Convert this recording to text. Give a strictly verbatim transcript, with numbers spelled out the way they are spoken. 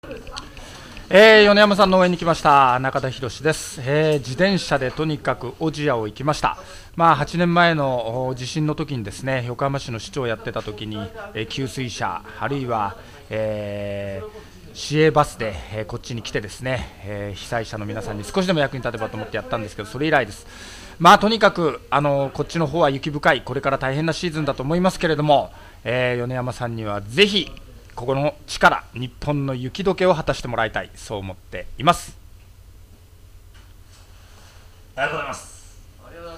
えー、米山さんの応援に来ました中田博です、えー、自転車でとにかく小千谷を行きました。まあ、はちねんまえの地震の時にですね、横浜市の市長をやってた時に、えー、給水車あるいは、えー、市営バスで、えー、こっちに来てですね、えー、被災者の皆さんに少しでも役に立てばと思ってやったんですけど、それ以来です。まあ、とにかくあのこっちの方は雪深い、これから大変なシーズンだと思いますけれども、えー、米山さんにはぜひここの力、日本の雪解けを果たしてもらいたい、そう思っています。 ありがとうございます。